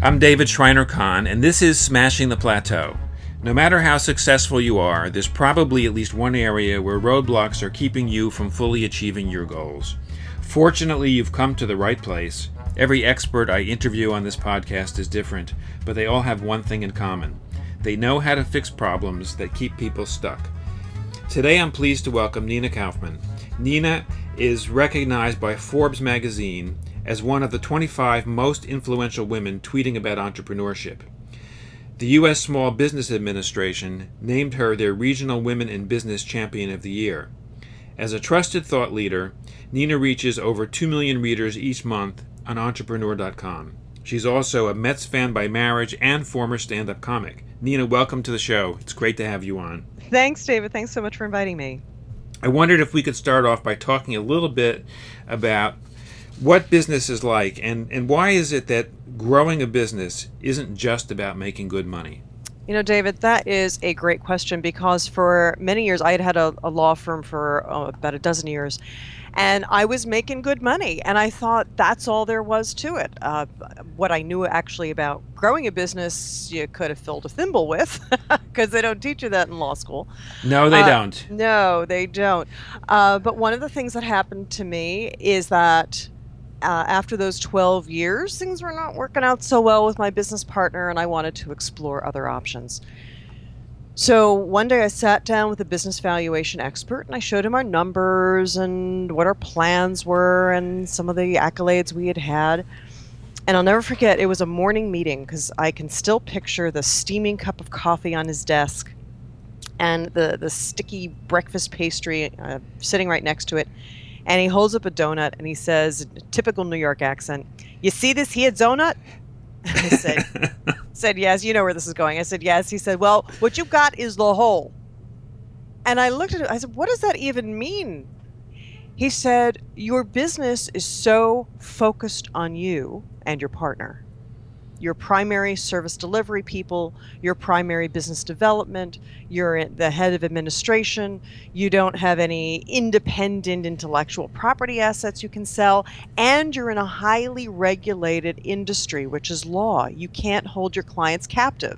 I'm David Schreiner-Kahn, and this is Smashing the Plateau. No matter how successful you are, there's probably at least one area where roadblocks are keeping you from fully achieving your goals. Fortunately, you've come to the right place. Every expert I interview on this podcast is different, but they all have one thing in common. They know how to fix problems that keep people stuck. Today I'm pleased to welcome Nina Kaufman. Nina is recognized by Forbes magazine as one of the 25 most influential women tweeting about entrepreneurship. The U.S. Small Business Administration named her their Regional Women in Business Champion of the Year. As a trusted thought leader, Nina reaches over 2 million readers each month on Entrepreneur.com. She's also a Mets fan by marriage and former stand-up comic. Nina, welcome to the show. It's great to have you on. Thanks, David. Thanks so much for inviting me. I wondered if we could start off by talking a little bit about what business is like and why is it that growing a business isn't just about making good money? You know, David, that is a great question because for many years, I had a law firm for about a dozen years, and I was making good money, and I thought that's all there was to it. What I knew actually about growing a business, you could have filled a thimble with, because they don't teach you that in law school. No, they don't. No, they don't. But one of the things that happened to me is that after those 12 years, things were not working out so well with my business partner, and I wanted to explore other options. So one day I sat down with a business valuation expert, and I showed him our numbers and what our plans were and some of the accolades we had had. And I'll never forget, it was a morning meeting because I can still picture the steaming cup of coffee on his desk and the sticky breakfast pastry sitting right next to it. And he holds up a donut and he says, typical New York accent, "You see this here donut?" I said, "Yes." You know where this is going. I said, "Yes." He said, "Well, what you got is the whole." And I looked at it. I said, "What does that even mean?" He said, "Your business is so focused on you and your partner. Your primary service delivery people, your primary business development, you're the head of administration, you don't have any independent intellectual property assets you can sell, and you're in a highly regulated industry, which is law. You can't hold your clients captive."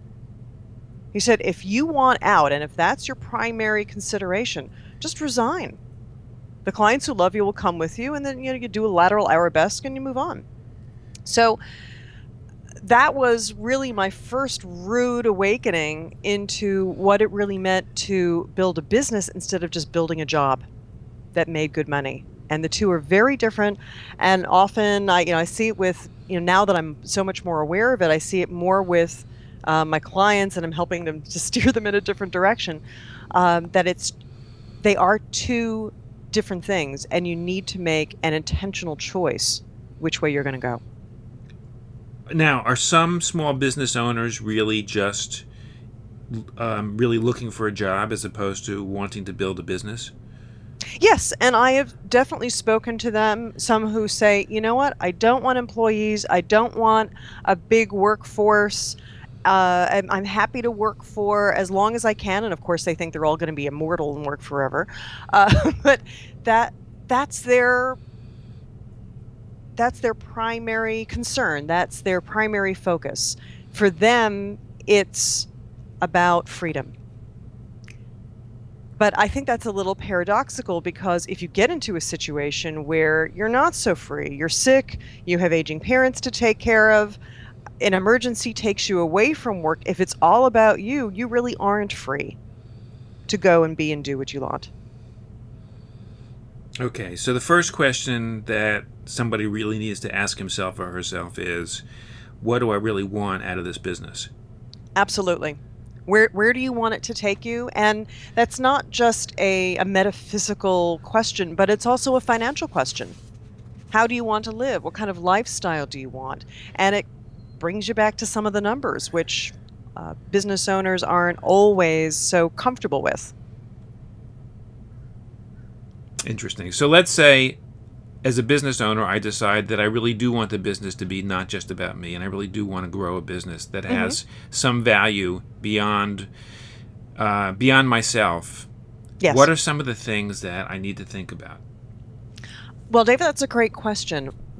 He said, "If you want out, and if that's your primary consideration, just resign. The clients who love you will come with you, and then you do a lateral arabesque and you move on." So that was really my first rude awakening into what it really meant to build a business instead of just building a job that made good money. And the two are very different. And often I see it with, now that I'm so much more aware of it, I see it more with my clients, and I'm helping them to steer them in a different direction, that they are two different things, and you need to make an intentional choice which way you're going to go. Now, are some small business owners really just really looking for a job as opposed to wanting to build a business? Yes, and I have definitely spoken to them, some who say, "You know what, I don't want employees, I don't want a big workforce, I'm happy to work for as long as I can," and of course they think they're all going to be immortal and work forever, but that's their primary concern. That's their primary focus. For them, it's about freedom. But I think that's a little paradoxical because if you get into a situation where you're not so free, you're sick, you have aging parents to take care of, an emergency takes you away from work, if it's all about you, you really aren't free to go and be and do what you want. Okay, so the first question that somebody really needs to ask himself or herself is, what do I really want out of this business? Absolutely. Where do you want it to take you? And that's not just a metaphysical question, but it's also a financial question. How do you want to live? What kind of lifestyle do you want? And it brings you back to some of the numbers, which business owners aren't always so comfortable with. Interesting. So let's say, as a business owner, I decide that I really do want the business to be not just about me, and I really do want to grow a business that has some value beyond myself. Yes. What are some of the things that I need to think about? Well, David, that's a great question.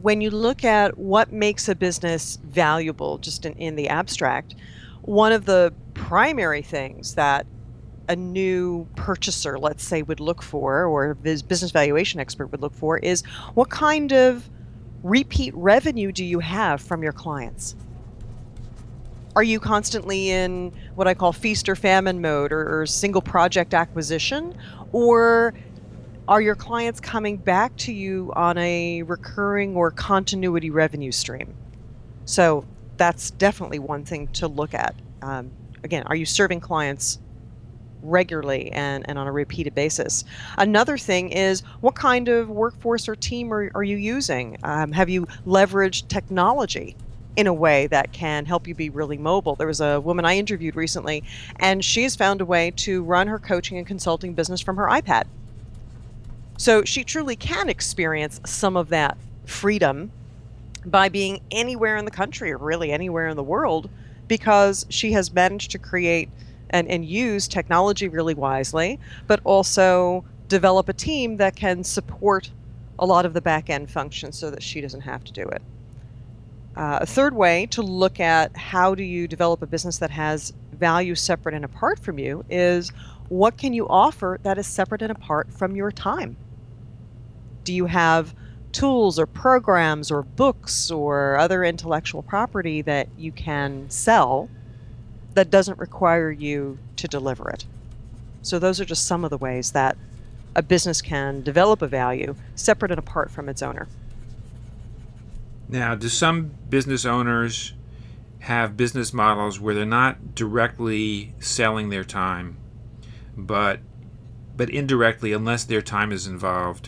when you look at what makes a business valuable, just in the abstract, one of the primary things that a new purchaser, let's say, would look for, or a business valuation expert would look for, is what kind of repeat revenue do you have from your clients? Are you constantly in what I call feast or famine mode, or single project acquisition? Or are your clients coming back to you on a recurring or continuity revenue stream? So that's definitely one thing to look at. Again, are you serving clients regularly and on a repeated basis? Another thing is, what kind of workforce or team are you using? Have you leveraged technology in a way that can help you be really mobile? There was a woman I interviewed recently, and she's found a way to run her coaching and consulting business from her iPad. So she truly can experience some of that freedom by being anywhere in the country, or really anywhere in the world, because she has managed to create and use technology really wisely, but also develop a team that can support a lot of the back end functions so that she doesn't have to do it. A third way to look at how do you develop a business that has value separate and apart from you is, what can you offer that is separate and apart from your time? Do you have tools or programs or books or other intellectual property that you can sell that doesn't require you to deliver it? So those are just some of the ways that a business can develop a value separate and apart from its owner. Now, do some business owners have business models where they're not directly selling their time, but indirectly, unless their time is involved,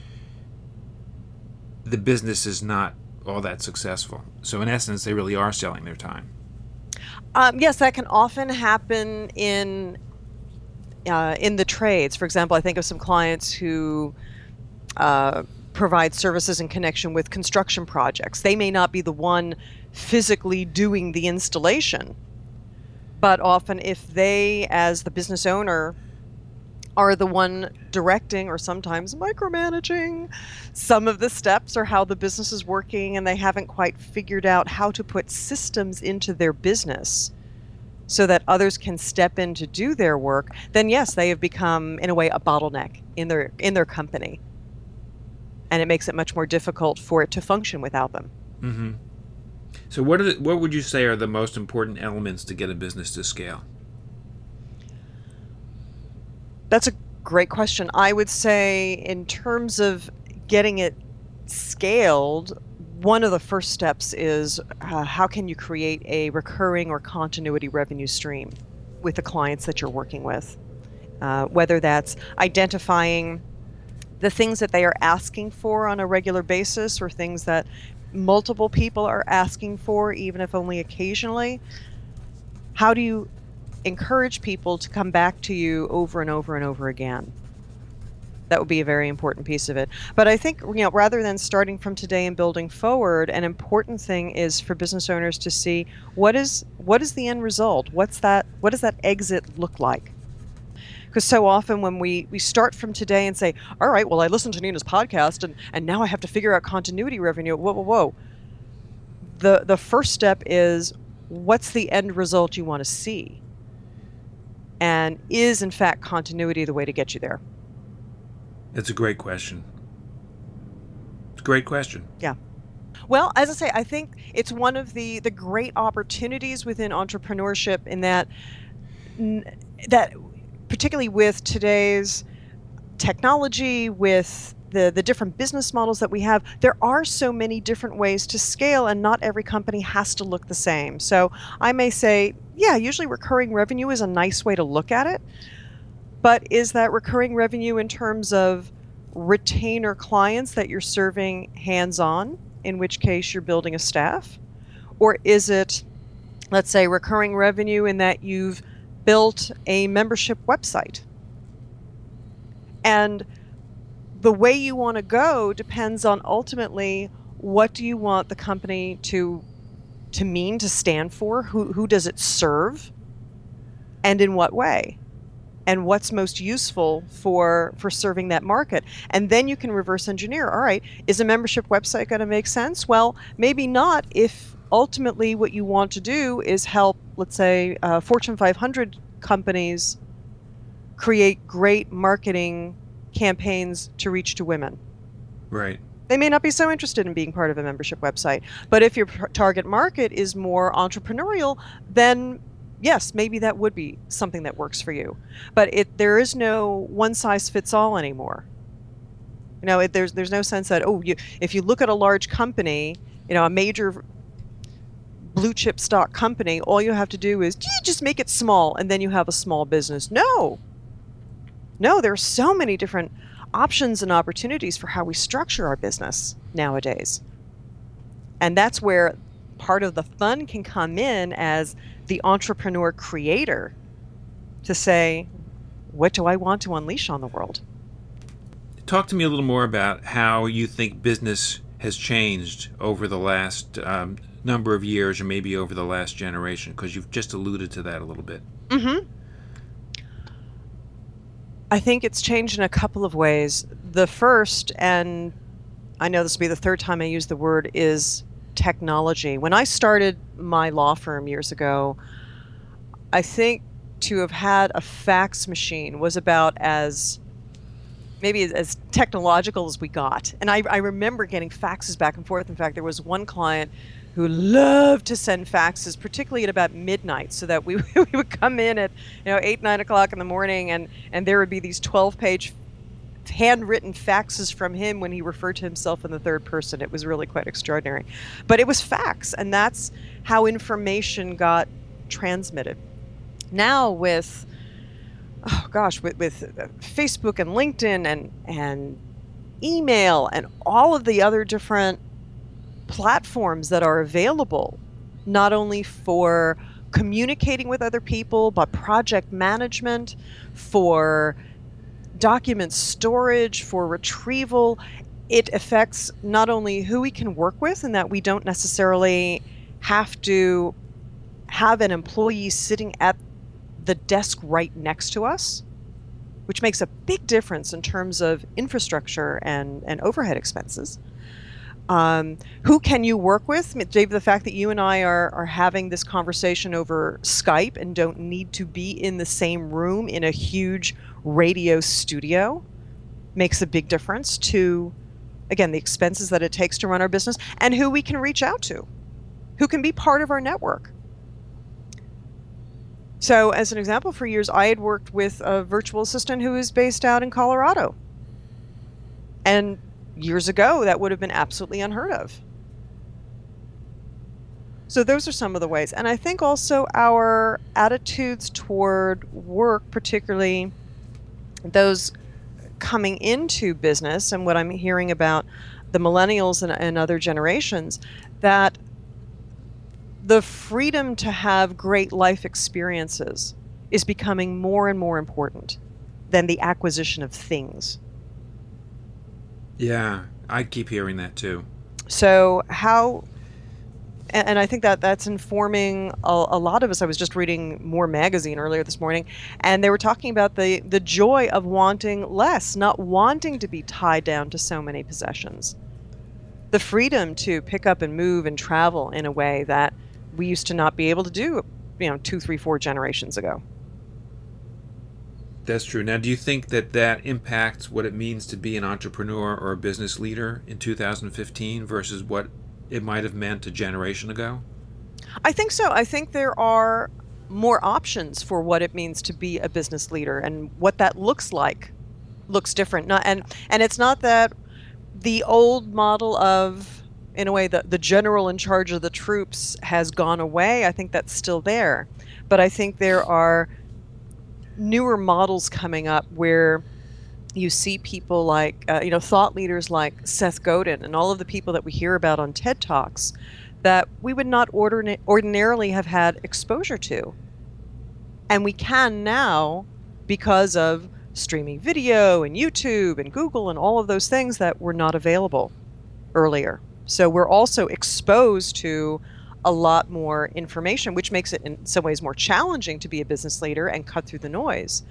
the business is not all that successful? So in essence, they really are selling their time. Yes, that can often happen in the trades. For example, I think of some clients who provide services in connection with construction projects. They may not be the one physically doing the installation, but often if they, as the business owner, are the one directing or sometimes micromanaging some of the steps or how the business is working, and they haven't quite figured out how to put systems into their business so that others can step in to do their work, then yes, they have become, in a way, a bottleneck in their company. And it makes it much more difficult for it to function without them. Mm-hmm. So what would you say are the most important elements to get a business to scale? That's a great question. I would say, in terms of getting it scaled, one of the first steps is how can you create a recurring or continuity revenue stream with the clients that you're working with? Whether that's identifying the things that they are asking for on a regular basis, or things that multiple people are asking for, even if only occasionally. How do you encourage people to come back to you over and over and over again? That would be a very important piece of it. But I think, rather than starting from today and building forward, an important thing is for business owners to see what is the end result? What does that exit look like? Because so often when we start from today and say, all right, well, I listened to Nina's podcast and now I have to figure out continuity revenue. Whoa. The first step is, what's the end result you want to see? And is, in fact, continuity the way to get you there? That's a great question. It's a great question. Yeah. Well, as I say, I think it's one of the great opportunities within entrepreneurship, in that particularly with today's technology, with the different business models that we have, there are so many different ways to scale, and not every company has to look the same. So I may say, yeah, usually recurring revenue is a nice way to look at it. But is that recurring revenue in terms of retainer clients that you're serving hands-on, in which case you're building a staff? Or is it, let's say, recurring revenue in that you've built a membership website? And the way you want to go depends on, ultimately, what do you want the company to mean, to stand for? Who does it serve? And in what way? and what's most useful for serving that market. And then you can reverse engineer. All right, is a membership website going to make sense? Well, maybe not if ultimately what you want to do is help, let's say, Fortune 500 companies create great marketing campaigns to reach to women. Right. They may not be so interested in being part of a membership website. But if your target market is more entrepreneurial, then yes, maybe that would be something that works for you. But there is no one size fits all anymore. There's no sense that, if you look at a large company, a major blue chip stock company, all you have to do is just make it small and then you have a small business. No, there are so many different options and opportunities for how we structure our business nowadays. And that's where part of the fun can come in as the entrepreneur creator to say, what do I want to unleash on the world? Talk to me a little more about how you think business has changed over the last number of years, or maybe over the last generation, because you've just alluded to that a little bit. Mm-hmm. I think it's changed in a couple of ways. The first, and I know this will be the third time I use the word, is technology. When I started my law firm years ago, I think to have had a fax machine was about as technological as we got. And I remember getting faxes back and forth. In fact, there was one client who loved to send faxes, particularly at about midnight, so that we would come in at 8, 9 o'clock in the morning, and there would be these 12-page handwritten faxes from him when he referred to himself in the third person. It was really quite extraordinary. But it was fax, and that's how information got transmitted. Now with Facebook and LinkedIn and email and all of the other different platforms that are available, not only for communicating with other people, but project management, for document storage, for retrieval, it affects not only who we can work with, and that we don't necessarily have to have an employee sitting at the desk right next to us, which makes a big difference in terms of infrastructure and overhead expenses. Who can you work with? Dave, the fact that you and I are having this conversation over Skype and don't need to be in the same room in a huge radio studio makes a big difference to, again, the expenses that it takes to run our business, and who we can reach out to, who can be part of our network. So as an example, for years, I had worked with a virtual assistant who is based out in Colorado. And years ago, that would have been absolutely unheard of. So those are some of the ways. And I think also our attitudes toward work, particularly those coming into business, and what I'm hearing about the millennials and other generations, that the freedom to have great life experiences is becoming more and more important than the acquisition of things. Yeah, I keep hearing that too. So and I think that's informing a lot of us. I was just reading More Magazine earlier this morning, and they were talking about the joy of wanting less, not wanting to be tied down to so many possessions. The freedom to pick up and move and travel in a way that we used to not be able to do, 2, 3, 4 generations ago. That's true. Now, do you think that impacts what it means to be an entrepreneur or a business leader in 2015 versus what it might have meant a generation ago? I think so. I think there are more options for what it means to be a business leader, and what that looks different. And it's not that the old model of, in a way, the general in charge of the troops has gone away. I think that's still there. But I think there are newer models coming up where you see people like, thought leaders like Seth Godin and all of the people that we hear about on TED Talks that we would not ordinarily have had exposure to. And we can now because of streaming video and YouTube and Google and all of those things that were not available earlier. So we're also exposed to a lot more information, which makes it in some ways more challenging to be a business leader and cut through the noise.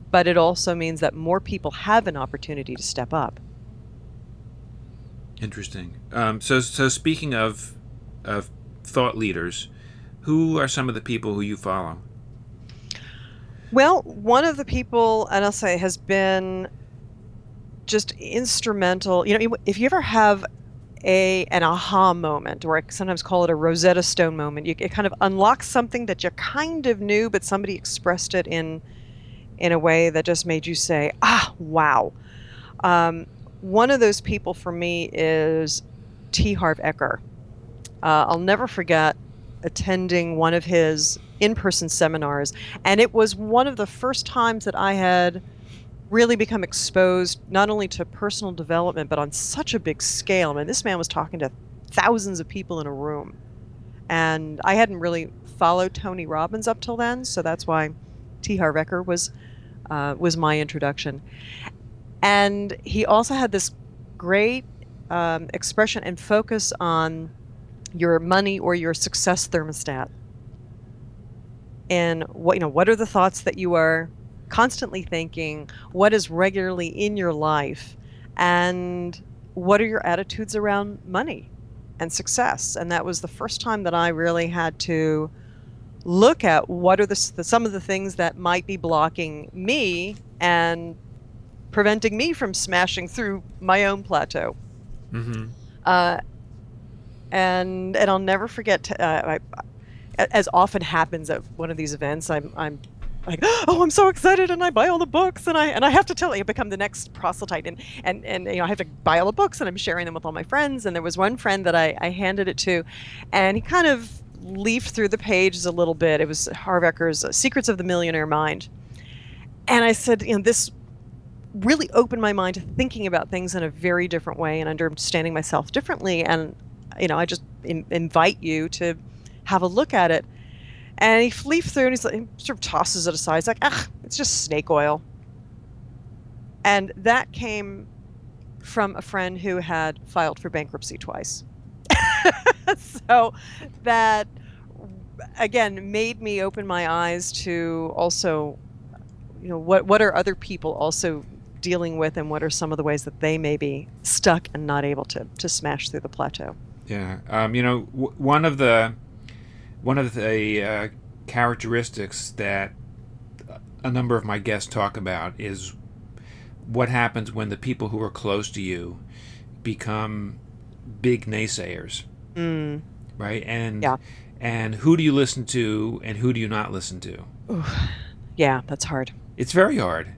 but it also means that more people have an opportunity to step up. Interesting. So speaking of thought leaders, who are some of the people who you follow? Well, one of the people, and I'll say, has been just instrumental. If you ever have an aha moment, or I sometimes call it a Rosetta Stone moment, it kind of unlocks something that you kind of knew, but somebody expressed it in a way that just made you say, wow. One of those people for me is T. Harv Eker. I'll never forget attending one of his in-person seminars, and it was one of the first times that I had really become exposed not only to personal development, but on such a big scale. I mean, this man was talking to thousands of people in a room, and I hadn't really followed Tony Robbins up till then, so that's why T. Harv Eker was my introduction. And he also had this great expression and focus on your money or your success thermostat. And what are the thoughts that you are constantly thinking? What is regularly in your life? And what are your attitudes around money and success? And that was the first time that I really had to look at what are some of the things that might be blocking me and preventing me from smashing through my own plateau. Mm-hmm. And I'll never forget, as often happens at one of these events, I'm like, oh, I'm so excited, and I buy all the books, and I have to tell you, I become the next proselyte, and I have to buy all the books, and I'm sharing them with all my friends. And there was one friend that I handed it to, and he kind of leafed through the pages a little bit. It was Harv Eker's Secrets of the Millionaire Mind. And I said, this really opened my mind to thinking about things in a very different way and understanding myself differently. And, I just invite you to have a look at it. And he leafed through, and he sort of tosses it aside. He's like, it's just snake oil. And that came from a friend who had filed for bankruptcy twice. So that, again, made me open my eyes to also, what are other people also dealing with, and what are some of the ways that they may be stuck and not able to smash through the plateau. Yeah. One of the characteristics that a number of my guests talk about is what happens when the people who are close to you become big naysayers. Right? And who do you listen to, and who do you not listen to? Ooh, yeah, that's hard. It's very hard.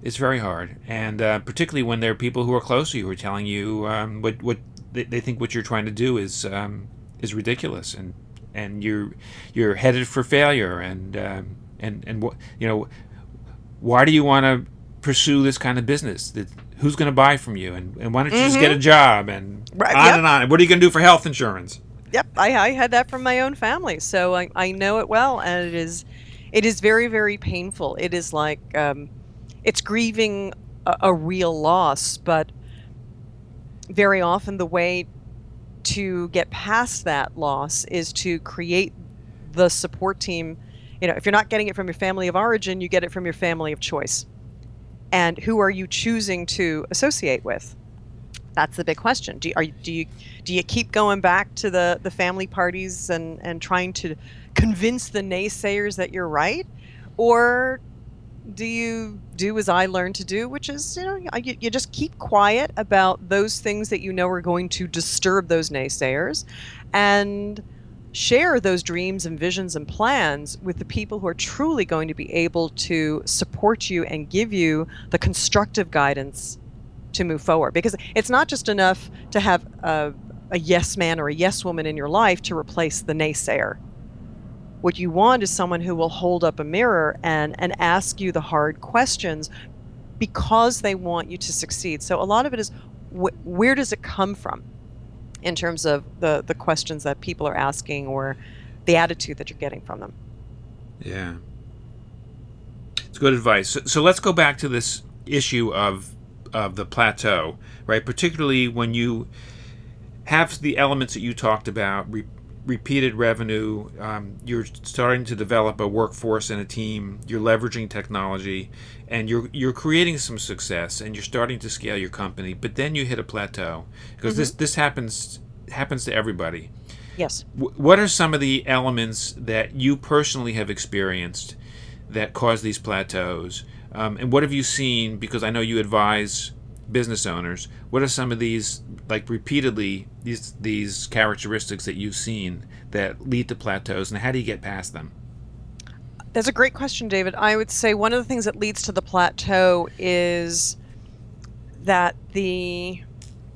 And particularly when there are people who are close to you who are telling you what they think what you're trying to do is ridiculous, and you're headed for failure, and why do you want to pursue this kind of business? Who's going to buy from you, and why don't you just get a job, and on and on. What are you going to do for health insurance? Yep, I had that from my own family, so I know it well, and it is very, very painful. It is like it's grieving a real loss, but very often the way to get past that loss is to create the support team. If you're not getting it from your family of origin, you get it from your family of choice. And who are you choosing to associate with? That's the big question. Do you keep going back to the family parties and trying to convince the naysayers that you're right? Or do you do as I learned to do, which is, you just keep quiet about those things that are going to disturb those naysayers, and share those dreams and visions and plans with the people who are truly going to be able to support you and give you the constructive guidance to move forward. Because it's not just enough to have a yes man or a yes woman in your life to replace the naysayer. What you want is someone who will hold up a mirror and ask you the hard questions because they want you to succeed. So a lot of it is where does it come from in terms of the questions that people are asking or the attitude that you're getting from them. Yeah. It's good advice. So let's go back to this issue of the plateau, right? Particularly when you have the elements that you talked about, repeated revenue. You're starting to develop a workforce and a team. You're leveraging technology, and you're creating some success, and you're starting to scale your company. But then you hit a plateau, because this happens to everybody. Yes. What are some of the elements that you personally have experienced that cause these plateaus? And what have you seen? Because I know you advise business owners. What are some of these, like repeatedly, these characteristics that you've seen that lead to plateaus, and how do you get past them? That's a great question, David. I would say one of the things that leads to the plateau is that the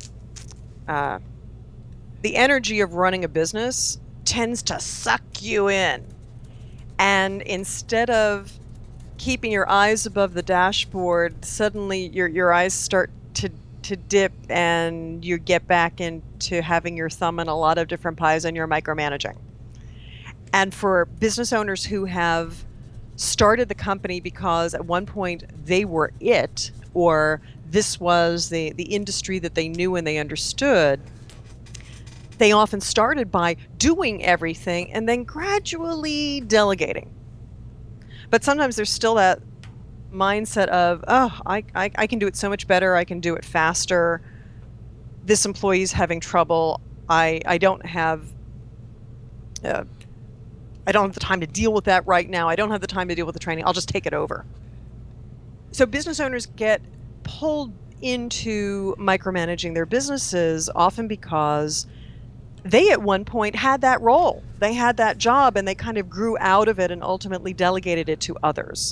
energy of running a business tends to suck you in. And instead of keeping your eyes above the dashboard, suddenly your eyes start to dip, and you get back into having your thumb in a lot of different pies, and you're micromanaging. And for business owners who have started the company because at one point they were it, or this was the industry that they knew and they understood, they often started by doing everything and then gradually delegating. But sometimes there's still that mindset of, oh, I can do it so much better. I can do it faster. This employee's having trouble. I don't have the time to deal with that right now. I don't have the time to deal with the training. I'll just take it over. So business owners get pulled into micromanaging their businesses often because they at one point had that role. They had that job, and they kind of grew out of it and ultimately delegated it to others.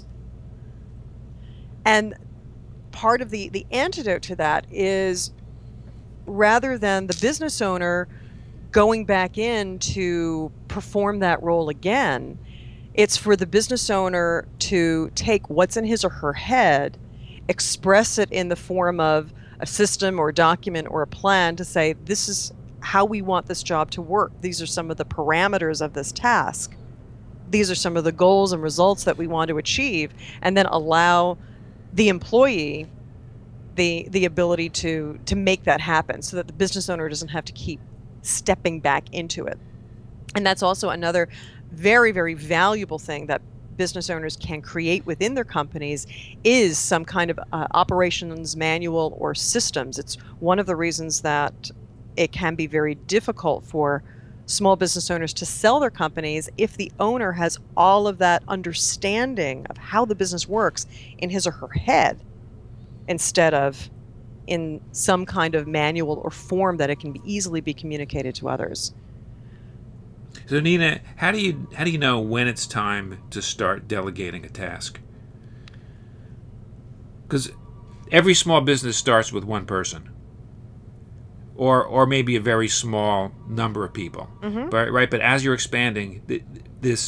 And part of the antidote to that is, rather than the business owner going back in to perform that role again, it's for the business owner to take what's in his or her head, express it in the form of a system or a document or a plan to say, this is how we want this job to work. These are some of the parameters of this task. These are some of the goals and results that we want to achieve, and then allow the employee the ability to make that happen, so that the business owner doesn't have to keep stepping back into it. And that's also another very, very valuable thing that business owners can create within their companies, is some kind of operations manual or systems. It's one of the reasons that it can be very difficult for small business owners to sell their companies if the owner has all of that understanding of how the business works in his or her head, instead of in some kind of manual or form that it can easily be communicated to others. So Nina, how do you know when it's time to start delegating a task? Because every small business starts with one person, or maybe a very small number of people, right? But as you're expanding, this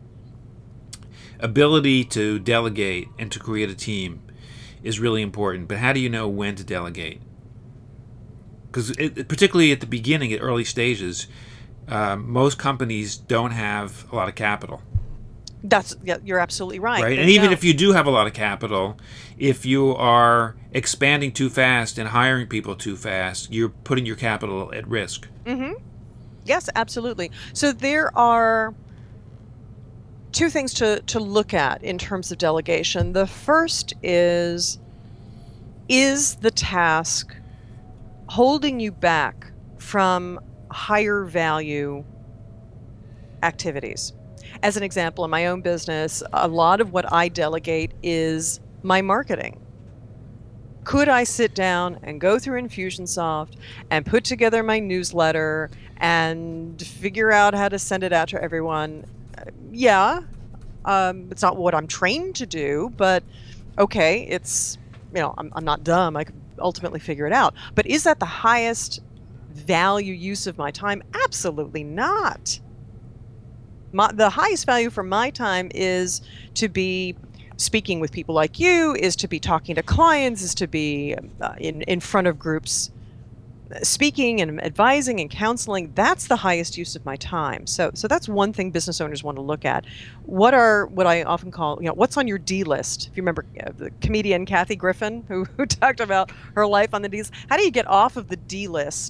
ability to delegate and to create a team is really important. But how do you know when to delegate? Because particularly at the beginning, at early stages, most companies don't have a lot of capital. You're absolutely right. Right, and even if you do have a lot of capital, if you are expanding too fast and hiring people too fast, you're putting your capital at risk. Yes, absolutely. So there are two things to look at in terms of delegation. The first is the task holding you back from higher value activities? As an example, in my own business, a lot of what I delegate is my marketing. Could I sit down and go through Infusionsoft and put together my newsletter and figure out how to send it out to everyone? Yeah. It's not what I'm trained to do, but okay, it's, I'm not dumb. I could ultimately figure it out. But is that the highest value use of my time? Absolutely not. The highest value for my time is to be speaking with people like you, is to be talking to clients, is to be in front of groups speaking and advising and counseling. That's the highest use of my time. So that's one thing business owners want to look at. What I often call, what's on your D list? If you remember the comedian Kathy Griffin, who talked about her life on the D list. How do you get off of the D list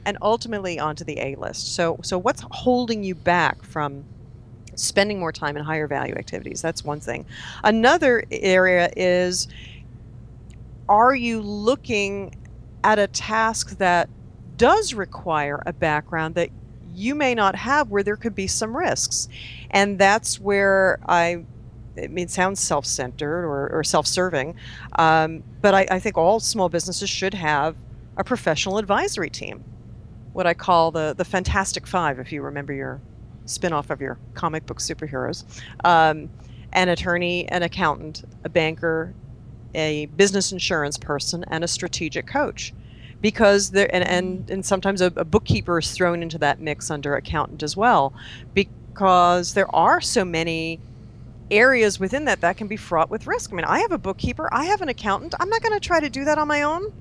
and ultimately onto the A list. So what's holding you back from spending more time in higher value activities? That's one thing. Another area is, are you looking at a task that does require a background that you may not have, where there could be some risks? And that's where it sounds self-centered or self-serving, but I think all small businesses should have a professional advisory team, what I call the Fantastic Five, if you remember your spin-off of your comic book superheroes. An attorney, an accountant, a banker, a business insurance person, and a strategic coach. Because there, and sometimes a bookkeeper is thrown into that mix under accountant as well, because there are so many areas within that can be fraught with risk. I mean, I have a bookkeeper, I have an accountant. I'm not going to try to do that on my own.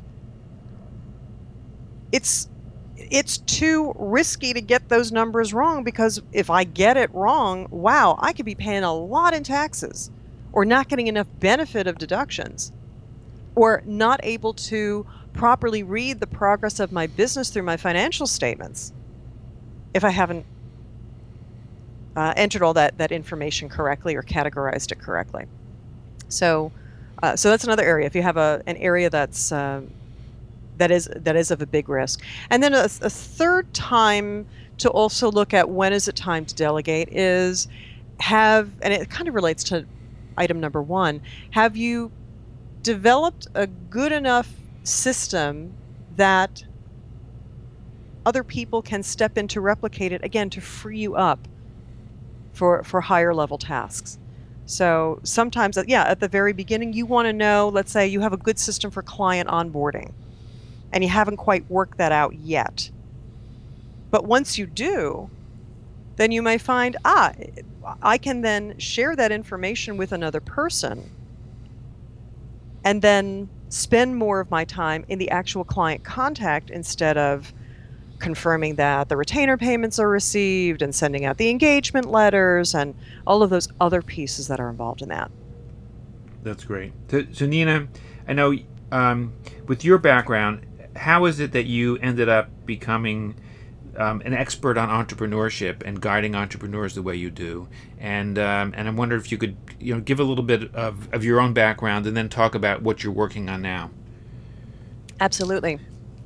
It's too risky to get those numbers wrong, because if I get it wrong, wow, I could be paying a lot in taxes, or not getting enough benefit of deductions, or not able to properly read the progress of my business through my financial statements if I haven't entered all that information correctly or categorized it correctly. So that's another area. If you have an area that's that is of a big risk. And then a third time to also look at when is it time to delegate is and it kind of relates to item number one, have you developed a good enough system that other people can step in to replicate it, again, to free you up for higher level tasks. So sometimes, at the very beginning, you want to know, let's say you have a good system for client onboarding and you haven't quite worked that out yet. But once you do, then you may find, I can then share that information with another person and then spend more of my time in the actual client contact instead of confirming that the retainer payments are received and sending out the engagement letters and all of those other pieces that are involved in that. That's great. So Nina, I know with your background, how is it that you ended up becoming an expert on entrepreneurship and guiding entrepreneurs the way you do? And I wonder if you could give a little bit of your own background and then talk about what you're working on now. Absolutely.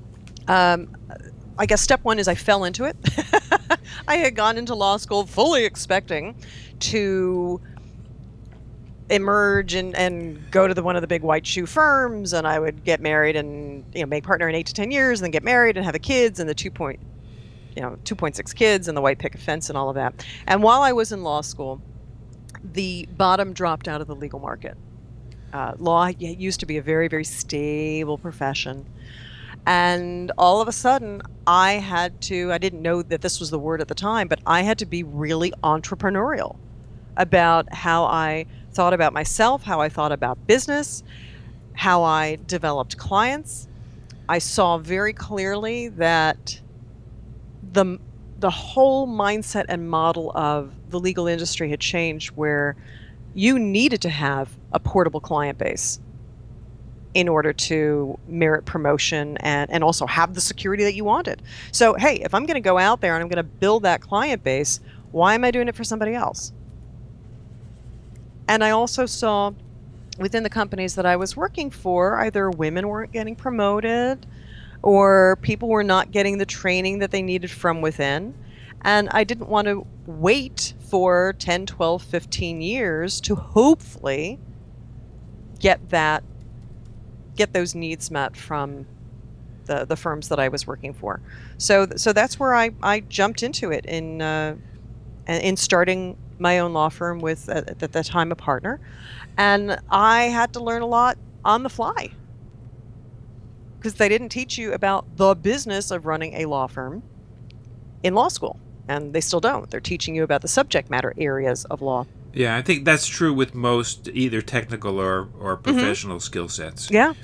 I guess step one is I fell into it. I had gone into law school fully expecting to emerge and go to one of the big white shoe firms, and I would get married and make partner in 8 to 10 years, and then get married and have the kids and the 2.6 kids and the white picket fence and all of that. And while I was in law school, the bottom dropped out of the legal market. Law used to be a very, very stable profession. And all of a sudden, I didn't know that this was the word at the time, but I had to be really entrepreneurial about how I thought about myself, how I thought about business, how I developed clients. I saw very clearly that the whole mindset and model of the legal industry had changed, where you needed to have a portable client base in order to merit promotion and also have the security that you wanted. So, hey, if I'm going to go out there and I'm going to build that client base, why am I doing it for somebody else? And I also saw within the companies that I was working for, either women weren't getting promoted or people were not getting the training that they needed from within. And I didn't want to wait for 10, 12, 15 years to hopefully get those needs met from the firms that I was working for. So that's where I jumped into it in starting my own law firm with, at the time, a partner. And I had to learn a lot on the fly, because they didn't teach you about the business of running a law firm in law school. And they still don't. They're teaching you about the subject matter areas of law. Yeah, I think that's true with most either technical or professional skill sets. Yeah.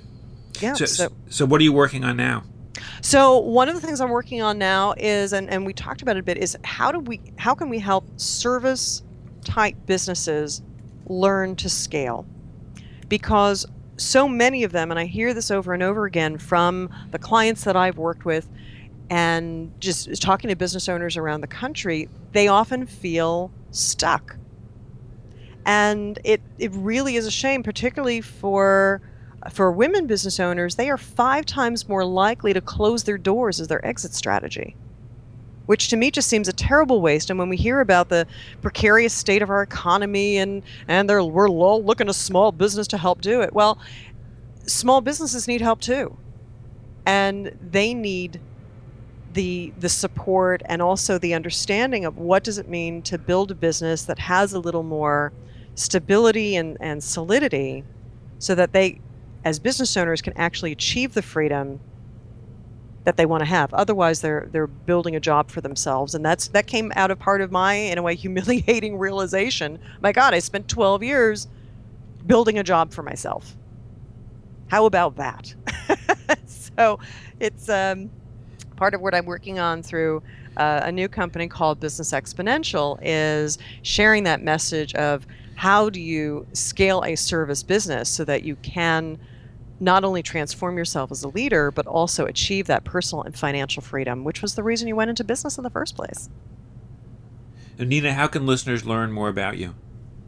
So what are you working on now? So one of the things I'm working on now is, and we talked about it a bit, is how can we help service type businesses learn to scale? Because so many of them, and I hear this over and over again from the clients that I've worked with, And just talking to business owners around the country, they often feel stuck. And it really is a shame, particularly for women business owners. They are 5 times more likely to close their doors as their exit strategy, which to me just seems a terrible waste. And when we hear about the precarious state of our economy and we're looking to small business to help do it, well, small businesses need help too. And they need the support and also the understanding of what does it mean to build a business that has a little more stability and solidity, so that they, as business owners, can actually achieve the freedom that they want to have. Otherwise, they're building a job for themselves, and that came out of part of my, in a way, humiliating realization. My God, I spent 12 years building a job for myself. How about that? So it's part of what I'm working on through a new company called Business Exponential, is sharing that message of how do you scale a service business so that you can not only transform yourself as a leader, but also achieve that personal and financial freedom, which was the reason you went into business in the first place. And Nina, how can listeners learn more about you?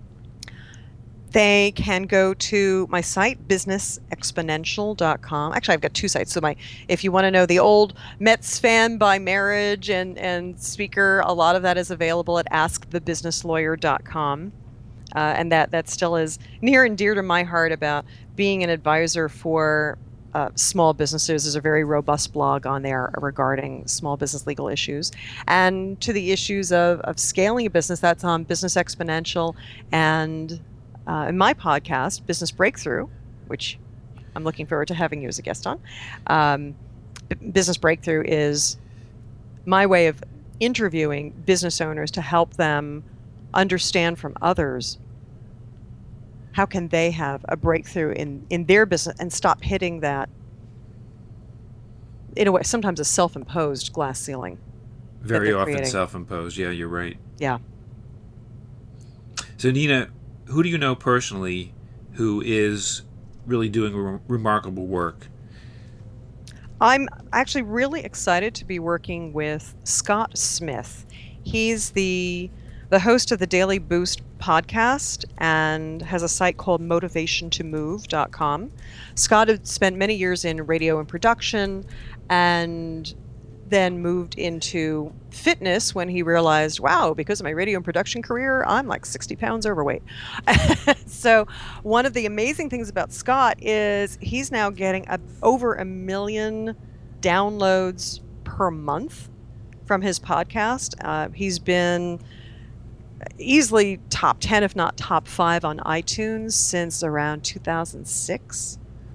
They can go to my site, businessexponential.com. Actually, I've got 2 sites. So if you want to know the old Mets fan by marriage and speaker, a lot of that is available at askthebusinesslawyer.com. And that still is near and dear to my heart about being an advisor for small businesses. There's a very robust blog on there regarding small business legal issues. And to the issues of scaling a business, that's on Business Exponential. And in my podcast, Business Breakthrough, which I'm looking forward to having you as a guest on. Business Breakthrough is my way of interviewing business owners to help them understand from others how can they have a breakthrough in their business and stop hitting that, in a way, sometimes a self-imposed glass ceiling. Very often self-imposed. Yeah, you're right. Yeah. So Nina, who do you know personally who is really doing remarkable work? I'm actually really excited to be working with Scott Smith. He's the host of the Daily Boost podcast and has a site called motivationtomove.com. Scott had spent many years in radio and production and then moved into fitness when he realized, wow, because of my radio and production career, I'm like 60 pounds overweight. So one of the amazing things about Scott is he's now getting over 1 million downloads per month from his podcast. He's been easily top 10, if not top 5 on iTunes since around 2006.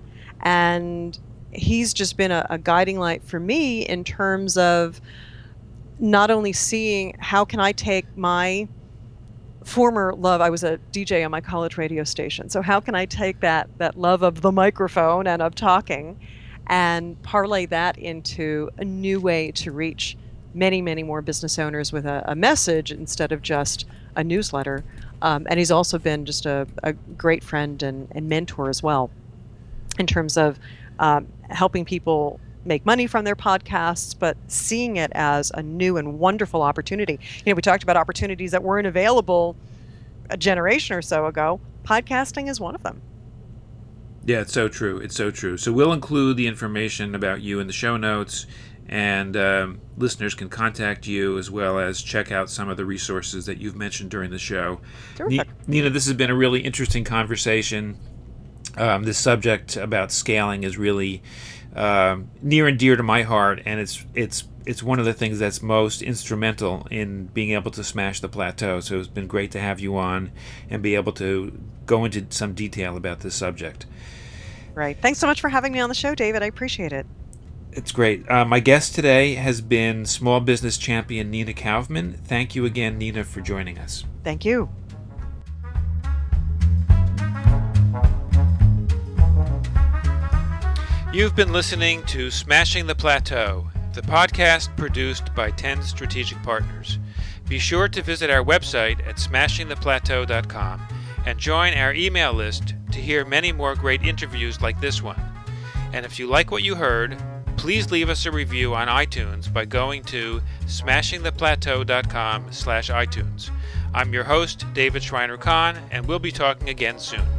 And he's just been a guiding light for me in terms of not only seeing how can I take my former love, I was a DJ on my college radio station, so how can I take that love of the microphone and of talking and parlay that into a new way to reach many, many more business owners with a message instead of just a newsletter. And he's also been just a great friend and mentor as well in terms of helping people make money from their podcasts, but seeing it as a new and wonderful opportunity. You know, we talked about opportunities that weren't available a generation or so ago. Podcasting is one of them. Yeah, it's so true. It's so true. So we'll include the information about you in the show notes, and listeners can contact you as well as check out some of the resources that you've mentioned during the show. Nina, this has been a really interesting conversation. This subject about scaling is really near and dear to my heart, and it's one of the things that's most instrumental in being able to smash the plateau. So it's been great to have you on and be able to go into some detail about this subject. Right. Thanks so much for having me on the show, David. I appreciate it. It's great. My guest today has been small business champion Nina Kaufman. Thank you again, Nina, for joining us. Thank you. You've been listening to Smashing the Plateau, the podcast produced by 10 Strategic Partners. Be sure to visit our website at smashingtheplateau.com and join our email list to hear many more great interviews like this one. And if you like what you heard, please leave us a review on iTunes by going to smashingtheplateau.com/iTunes. I'm your host, David Schreiner-Kahn, and we'll be talking again soon.